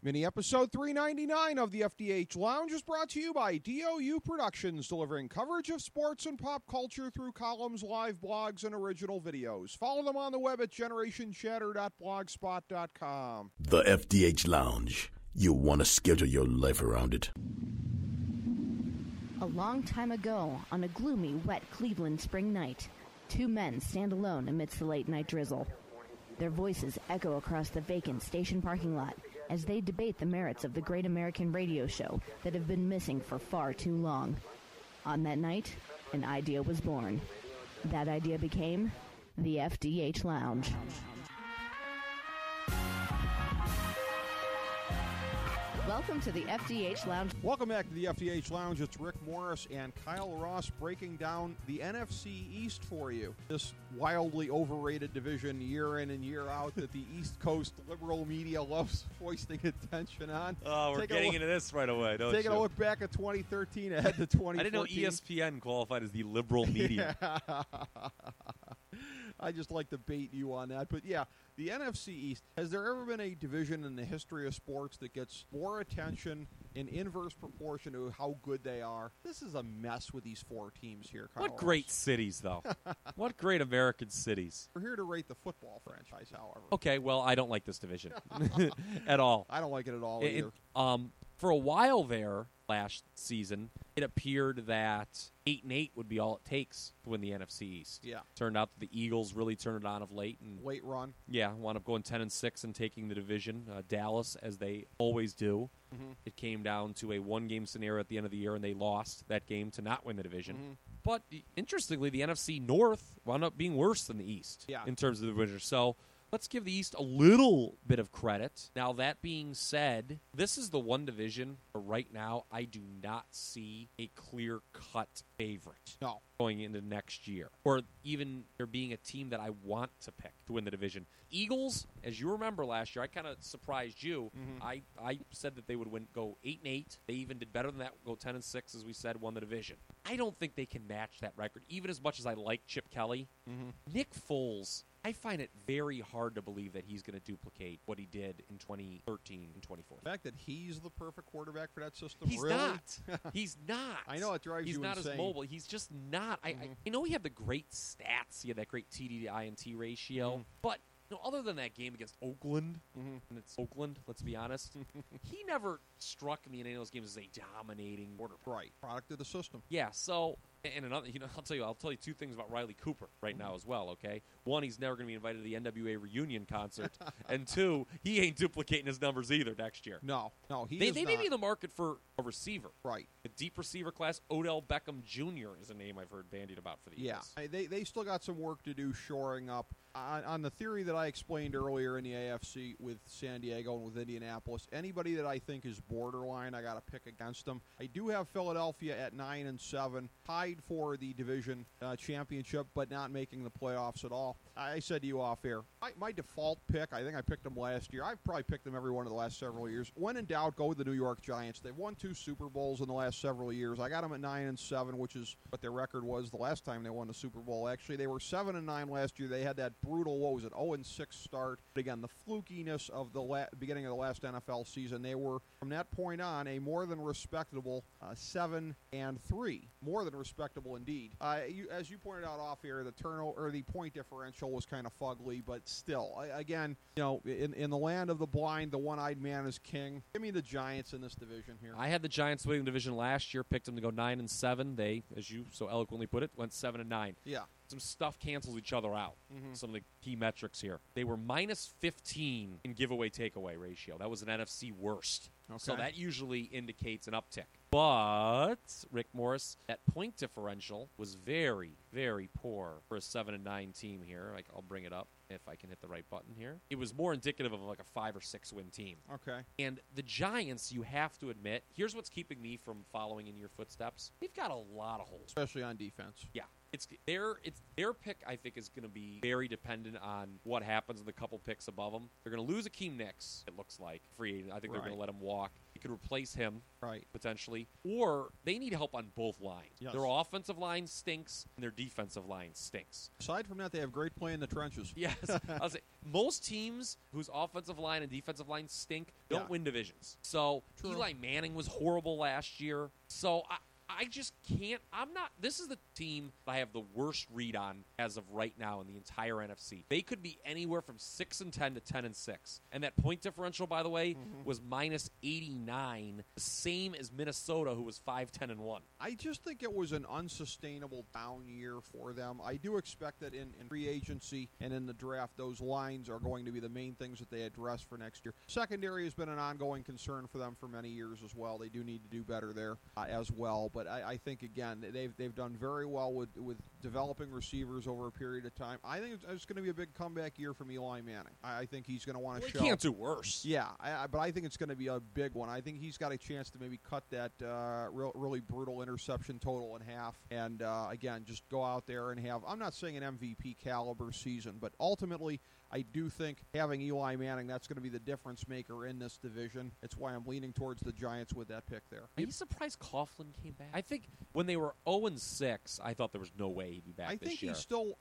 Mini episode 399 of the FDH Lounge is brought to you by DOU Productions, delivering coverage of sports and pop culture through columns, live blogs, and original videos. Follow them on the web at generationchatter.blogspot.com. The FDH Lounge. You want to schedule your life around it. A long time ago, on a gloomy, wet Cleveland spring night, two men stand alone amidst the late-night drizzle. Their voices echo across the vacant station parking lot as they debate the merits of the great American radio show that have been missing for far too long. On that night, an idea was born. That idea became the FDH Lounge. Welcome to the FDH Lounge. Welcome back to the FDH Lounge. It's Rick Morris and Kyle Ross breaking down the NFC East for you. This wildly overrated division year in and year out that the East Coast liberal media loves foisting attention on. Oh, we're getting into this right away, don't you? Taking a look back at 2013 ahead to 2014. I didn't know ESPN qualified as the liberal media. I just like to bait you on that. But yeah, the NFC East, has there ever been a division in the history of sports that gets more attention in inverse proportion to how good they are? This is a mess with these four teams here, Kyle. What great cities, though. What great American cities. We're here to rate the football franchise, however. Okay, well, I don't like this division at all. I don't like it at all either. For a while there, last season, it appeared that 8-8 would be all it takes to win the NFC East. Yeah. Turned out that the Eagles really turned it on of late. And late run. Yeah, wound up going 10-6 and taking the division. Dallas, as they always do. Mm-hmm. It came down to a one-game scenario at the end of the year, and they lost that game to not win the division. Mm-hmm. But interestingly, the NFC North wound up being worse than the East in terms of the division. So let's give the East a little bit of credit. Now, that being said, this is the one division where right now I do not see a clear-cut favorite going into next year, or even there being a team that I want to pick to win the division. Eagles, as you remember last year, I kind of surprised you. Mm-hmm. I said that they would go 8-8. They even did better than that, go 10-6, as we said, won the division. I don't think they can match that record, even as much as I like Chip Kelly. Mm-hmm. Nick Foles, I find it very hard to believe that he's going to duplicate what he did in 2013 and 2014. The fact that he's the perfect quarterback for that system, he's really? Not. He's not. I know it drives you insane. He's not as mobile. He's just not. I know he had the great stats. He had that great TD to INT ratio. But other than that game against Oakland, and it's Oakland, let's be honest, he never struck me in any of those games as a dominating quarterback. Right. Product of the system. Yeah, so... And another, I'll tell you two things about Riley Cooper right now as well, okay? One, he's never going to be invited to the NWA reunion concert. And two, he ain't duplicating his numbers either next year. No, he They may be in the market for a receiver. Right. A deep receiver class. Odell Beckham Jr. is a name I've heard bandied about for the Eagles. Yeah, they still got some work to do shoring up. On the theory that I explained earlier in the AFC with San Diego and with Indianapolis, anybody that I think is borderline, I got to pick against them. I do have Philadelphia at 9-7, tied for the division championship, but not making the playoffs at all. I said to you off air, my default pick, I think I picked them last year. I've probably picked them every one of the last several years. When in doubt, go with the New York Giants. They've won 2 Super Bowls in the last several years. I got them at 9-7, which is what their record was the last time they won the Super Bowl. Actually, they were 7-9 last year. They had that brutal, 0-6 start. But again, the flukiness of the beginning of the last NFL season, they were, from that point on, a more than respectable 7-3. More than respectable indeed. As you pointed out off air, the turnover or the point differential was kind of fugly, but still, again, in the land of the blind, the one-eyed man is king. Give me the Giants in this division here. I had the Giants winning the division last year, picked them to go 9-7. They, as you so eloquently put it, went 7-9. Yeah. Some stuff cancels each other out. Some of the key metrics here. They were -15 in giveaway takeaway ratio. That was an NFC worst. Okay. So that usually indicates an uptick. But, Rick Morris, that point differential was very, very poor for a 7-9 team here. I'll bring it up if I can hit the right button here. It was more indicative of like a 5 or 6 win team. Okay. And the Giants, you have to admit, here's what's keeping me from following in your footsteps. They've got a lot of holes. Especially on defense. Yeah. It's their pick, I think, is going to be very dependent on what happens in the couple picks above them. They're going to lose Akeem Nicks, it looks like, free agent. I think they're going to let him walk. You could replace him, Right. potentially. Or they need help on both lines. Yes. Their offensive line stinks, and their defensive line stinks. Aside from that, they have great play in the trenches. Yes. I'll say, most teams whose offensive line and defensive line stink don't Yeah. win divisions. So True. Eli Manning was horrible last year. So I just can't. This is the team I have the worst read on as of right now in the entire NFC. They could be anywhere from 6-10 to 10-6. And that point differential, by the way, was minus 89, the same as Minnesota, who was 5-10-1. I just think it was an unsustainable down year for them. I do expect that in free agency and in the draft, those lines are going to be the main things that they address for next year. Secondary has been an ongoing concern for them for many years as well. They do need to do better there as well. But I think, again, they've done very well with developing receivers over a period of time. I think it's going to be a big comeback year from Eli Manning. I think he's going to want to show. He can't do worse. Yeah, but I think it's going to be a big one. I think he's got a chance to maybe cut that really brutal interception total in half. And, again, just go out there and have, I'm not saying an MVP caliber season, but ultimately I do think having Eli Manning, that's going to be the difference maker in this division. It's why I'm leaning towards the Giants with that pick there. Are you surprised Coughlin came back? I think when they were 0-6, I thought there was no way he'd be back I this think year.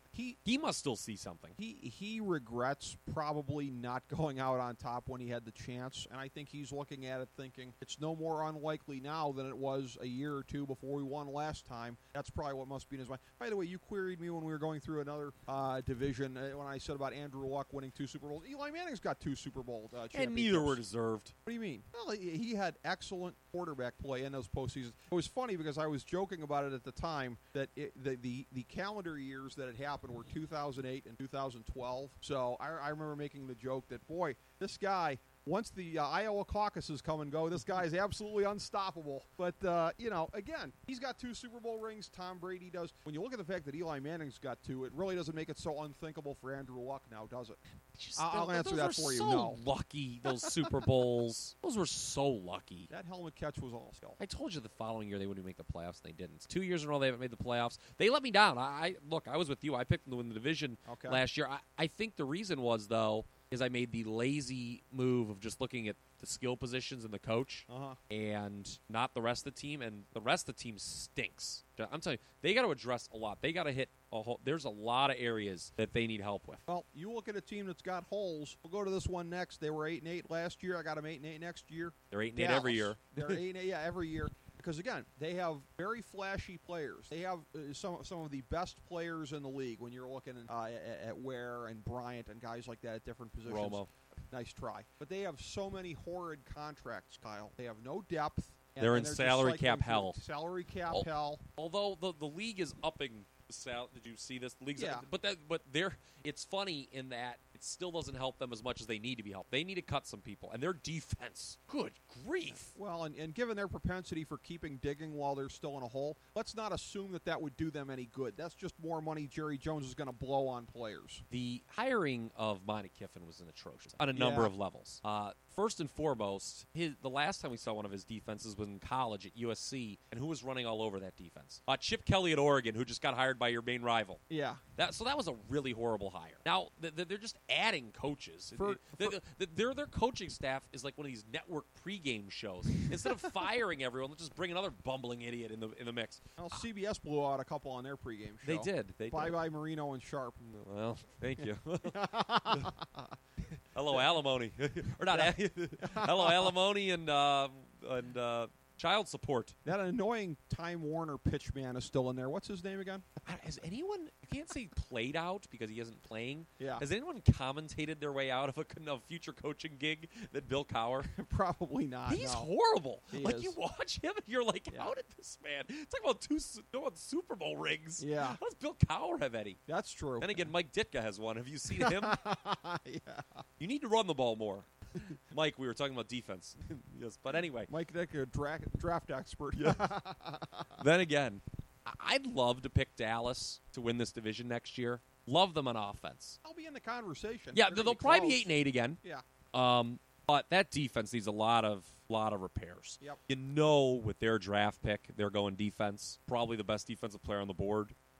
he must still see something. He regrets probably not going out on top when he had the chance, and I think he's looking at it thinking it's no more unlikely now than it was a year or two before we won last time. That's probably what must be in his mind. By the way, you queried me when we were going through another division when I said about Andrew Luck winning 2 Super Bowls. Eli Manning's got 2 Super Bowl championships. And neither were deserved. What do you mean? Well, he had excellent quarterback play in those postseasons. It was funny because I was joking about it at the time that the calendar years that it happened were 2008 and 2012. So I remember making the joke that, boy, this guy, once the Iowa caucuses come and go, this guy is absolutely unstoppable. But, again, he's got 2 Super Bowl rings. Tom Brady does. When you look at the fact that Eli Manning's got 2, it really doesn't make it so unthinkable for Andrew Luck now, does it? I'll answer that for you. So no. Lucky, those Super Bowls. Those were so lucky. That helmet catch was all skill. I told you the following year they wouldn't make the playoffs, and they didn't. 2 years in a row they haven't made the playoffs. They let me down. I was with you. I picked them to win the division last year. I think the reason was, though, is I made the lazy move of just looking at the skill positions and the coach and not the rest of the team, and the rest of the team stinks. I'm telling you, they got to address a lot. They got to hit a whole. There's a lot of areas that they need help with. Well, you look at a team that's got holes. We'll go to this one next. They were 8-8 last year. I got them 8-8 next year. They're 8-8 every year. They're 8-8, every year. Because, again, they have very flashy players. They have some of the best players in the league when you're looking at Ware and Bryant and guys like that at different positions. Romo. Nice try. But they have so many horrid contracts, Kyle. They have no depth. They're in salary cap hell. Salary cap hell. Although the league is upping the salary. Did you see this? The league's but it's funny in that it still doesn't help them as much as they need to be helped. They need to cut some people, and their defense, good grief. Well, and given their propensity for keeping digging while they're still in a hole, let's not assume that would do them any good. That's just more money Jerry Jones is going to blow on players. The hiring of Monte Kiffin was atrocious on a number of levels. First and foremost, the last time we saw one of his defenses was in college at USC, and who was running all over that defense? Chip Kelly at Oregon, who just got hired by your main rival. Yeah. So that was a really horrible hire. Now, they're just adding coaches. Their coaching staff is like one of these network pregame shows. Instead of firing everyone, let's just bring another bumbling idiot in the mix. Well, CBS blew out a couple on their pregame show. They did. Bye-bye Marino and Sharp. Well, thank you. Hello, alimony. Or not hello, alimony and child support. That annoying Time Warner pitchman is still in there. What's his name again? Has anyone, I can't say played out because he isn't playing. Yeah. Has anyone commentated their way out of a future coaching gig than Bill Cowher? Probably not. He's horrible. He is. You watch him and you're like, how did this man? Talk about Super Bowl rings. Yeah. How does Bill Cowher have any? That's true. Then again, Mike Ditka has one. Have you seen him? Yeah. You need to run the ball more. Mike, we were talking about defense. Yes, but anyway. Mike Ditka, draft expert. Yeah. Then again, I'd love to pick Dallas to win this division next year. Love them on offense. I'll be in the conversation. Yeah, they'll probably be 8-8 again. Yeah. But that defense needs a lot of repairs. Yep. You know, with their draft pick, they're going defense. Probably the best defensive player on the board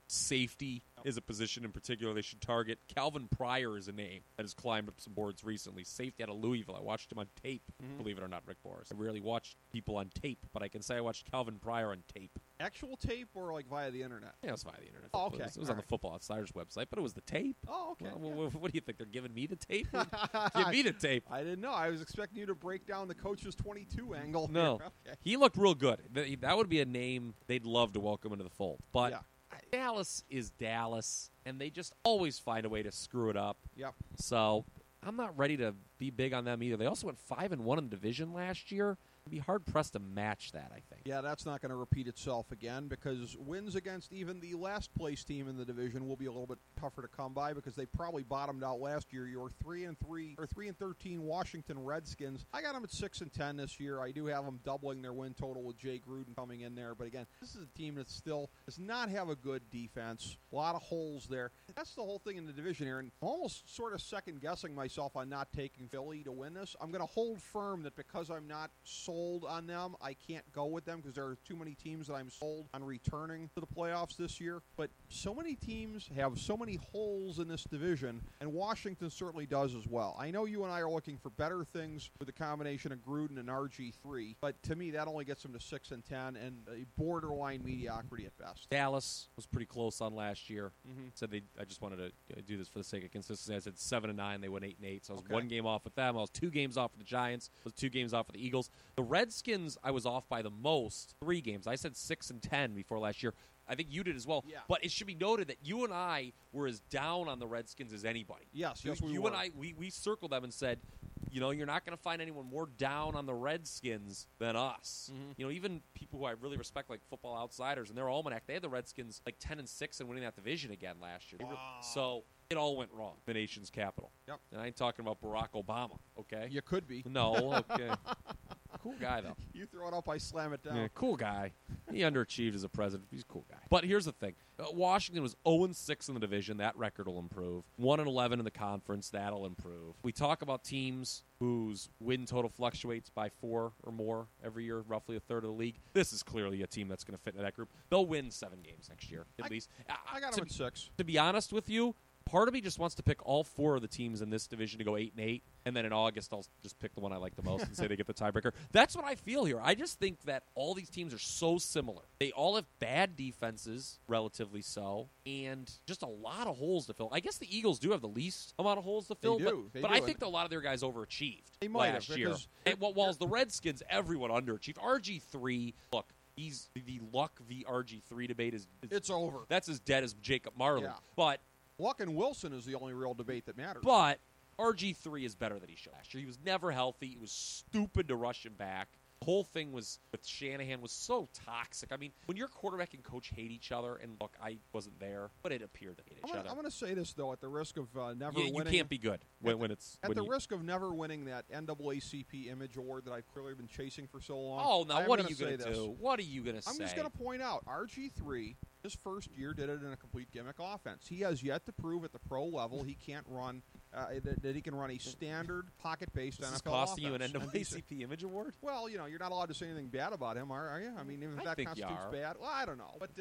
safety is a position in particular they should target. Calvin Pryor is a name that has climbed up some boards recently. Safety out of Louisville. I watched him on tape, believe it or not, Rick Boris. I rarely watched people on tape, but I can say I watched Calvin Pryor on tape. Actual tape or like via the internet? Yeah, it was via the internet. Oh, okay. It was on the Football Outsiders website, but it was the tape. Oh, okay. Well, what do you think? They're giving me the tape? Give me the tape. I didn't know. I was expecting you to break down the coach's 22 angle. No. Okay. He looked real good. That would be a name they'd love to welcome into the fold. But Yeah. Dallas is Dallas, and they just always find a way to screw it up. Yep. So I'm not ready to be big on them either. They also went 5-1 in the division last year. It'd be hard-pressed to match that, I think. Yeah, that's not going to repeat itself again because wins against even the last-place team in the division will be a little bit tougher to come by because they probably bottomed out last year. Your 3-3 or 3-13 Washington Redskins. I got them at 6-10 this year. I do have them doubling their win total with Jay Gruden coming in there. But again, this is a team that still does not have a good defense. A lot of holes there. That's the whole thing in the division here. And I'm almost sort of second-guessing myself on not taking Philly to win this. I'm going to hold firm that because I'm not sold on them, I can't go with them because there are too many teams that I'm sold on returning to the playoffs this year. But so many teams have so many holes in this division, and Washington certainly does as well. I know you and I are looking for better things with the combination of Gruden and RG3, but to me that only gets them to 6-10 and a borderline mediocrity at best. Dallas was pretty close on last year. Said I just wanted to do this for the sake of consistency. I said 7-9. They went 8-8. So I was 1 game off with them. I was 2 games off with the Giants. I was 2 games off with the Eagles. The Redskins, I was off by the most, 3 games. I said 6-10 before last year. I think you did as well. Yeah. But it should be noted that you and I were as down on the Redskins as anybody. Yes, we You were. and I, we circled them and said, you're not going to find anyone more down on the Redskins than us. Even people who I really respect, like Football Outsiders, and their almanac, they had the Redskins like 10-6 and winning that division again last year. So it all went wrong. The nation's capital. Yep. And I ain't talking about Barack Obama. Okay. You could be. No. Okay. Cool guy though. You throw it up, I slam it down. Yeah, cool guy. He underachieved as a president. He's a cool guy. But here's the thing. Washington was 0-6 in the division. That record will improve. 1-11 in the conference. That'll improve. We talk about teams whose win total fluctuates by 4 or more every year, roughly a third of the league. This is clearly a team that's going to fit into that group. They'll win 7 games next year, at least. I got them at 6. To be honest with you, part of me just wants to pick all 4 of the teams in this division to go 8-8, and then in August I'll just pick the one I like the most and say they get the tiebreaker. That's what I feel here. I just think that all these teams are so similar. They all have bad defenses, relatively so, and just a lot of holes to fill. I guess the Eagles do have the least amount of holes to fill, They but do. I think that a lot of their guys overachieved They might last have, year. because Whilst the Redskins, everyone underachieved. RG3, look, he's the Luck v. RG3 debate is It's over. that's as dead as Jacob Marlin. Yeah. But Luck and Wilson is the only real debate that matters. But RG3 is better than he showed last year. He was never healthy. It was stupid to rush him back. The whole thing was with Shanahan was so toxic. I mean, when your quarterback and coach hate each other, and look, I wasn't there, but it appeared to hate each other. I'm going to say this, though, at the risk of never You winning. can't be good when it's At when the you, risk of never winning that NAACP Image Award that I've clearly been chasing for so long. Oh, now I'm what are gonna you say going to this. do? What are you going to say? I'm just going to point out RG3, his first year, did it in a complete gimmick offense. He has yet to prove at the pro level he can't run that he can run a standard pocket-based This NFL is costing you an offense. And NAACP Image Award? Well, you're not allowed to say anything bad about him, are you? I mean, if I that think you constitutes are. bad, well, I don't know. But,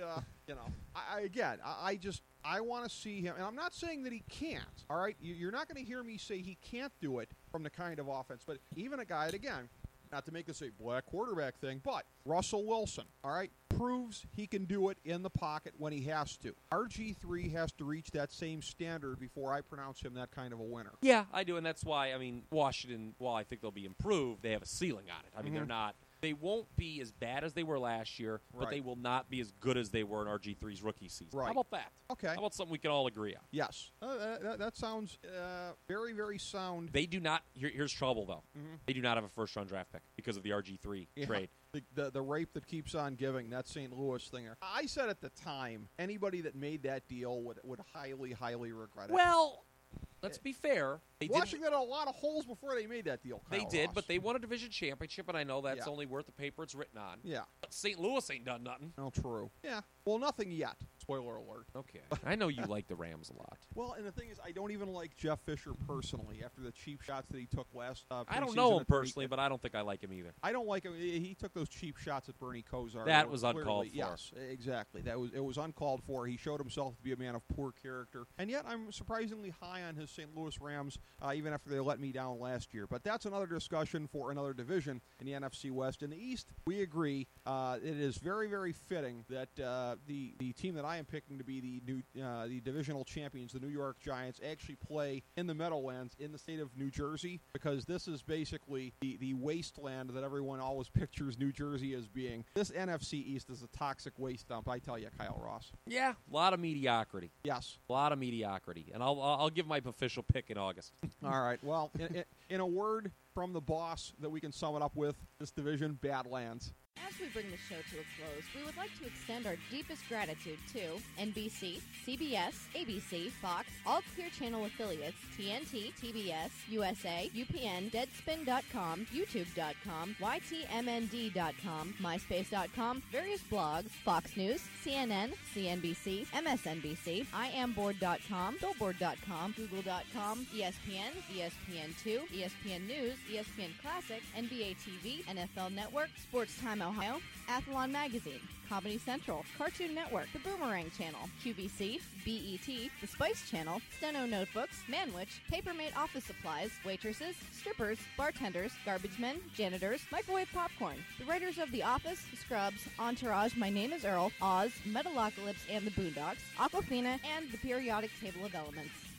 I want to see him. And I'm not saying that he can't, all right? You're not going to hear me say he can't do it from the kind of offense. But even a guy, again, not to make this a black quarterback thing, but Russell Wilson, all right, proves he can do it in the pocket when he has to. RG3 has to reach that same standard before I pronounce him that kind of a winner. Yeah, I do, and that's why, I mean, Washington, while I think they'll be improved, they have a ceiling on it. I mean, they're not. They won't be as bad as they were last year, but Right. they will not be as good as they were in RG3's rookie season. Right. How about that? Okay. How about something we can all agree on? Yes. That sounds very, very sound. They do not. Here's trouble, though. They do not have a first-round draft pick because of the RG3 Yeah. trade. The rape that keeps on giving, that St. Louis thing. I said at the time, anybody that made that deal would highly, highly regret it. Well, let's be fair. Washington had a lot of holes before they made that deal. They Kyle did, Ross. but they won a division championship, and I know that's only worth the paper it's written on. Yeah. But St. Louis ain't done nothing. Oh, true. Yeah. Well, nothing yet. Spoiler alert. Okay. I know you like the Rams a lot. Well, and the thing is, I don't even like Jeff Fisher personally after the cheap shots that he took last I don't know him personally, but I don't think I like him either. I don't like him. He took those cheap shots at Bernie Kosar. That was uncalled for. Yes, exactly. It was uncalled for. He showed himself to be a man of poor character. And yet I'm surprisingly high on his St. Louis Rams, even after they let me down last year. But that's another discussion for another division in the NFC West. In the East, we agree it is very, very fitting that the team that I am picking to be the divisional champions, the New York Giants, actually play in the Meadowlands in the state of New Jersey, because this is basically the wasteland that everyone always pictures New Jersey as being. This NFC East is a toxic waste dump, I tell you, Kyle Ross. Yeah, a lot of mediocrity. Yes. A lot of mediocrity. And I'll give my official pick in August. All right. Well, in a word from the boss that we can sum it up with, this division, Badlands. As we bring the show to a close, we would like to extend our deepest gratitude to NBC, CBS, ABC, Fox, all Clear Channel affiliates, TNT, TBS, USA, UPN, Deadspin.com, YouTube.com, YTMND.com, MySpace.com, various blogs, Fox News, CNN, CNBC, MSNBC, IamBoard.com, Billboard.com, Google.com, ESPN, ESPN2, ESPN News, ESPN Classic, NBA TV, NFL Network, Sports Time Ohio, Athlon Magazine, Comedy Central, Cartoon Network, The Boomerang Channel, QVC, BET, The Spice Channel, Steno Notebooks, Manwich, Papermate Office Supplies, waitresses, strippers, bartenders, garbage men, janitors, microwave popcorn, the writers of The Office, Scrubs, Entourage, My Name is Earl, Oz, Metalocalypse and the Boondocks, Aquafina, and the Periodic Table of Elements.